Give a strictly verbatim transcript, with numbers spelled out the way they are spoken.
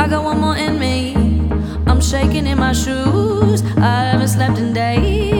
I got one more in me. I'm shaking in my shoes. I haven't slept in days.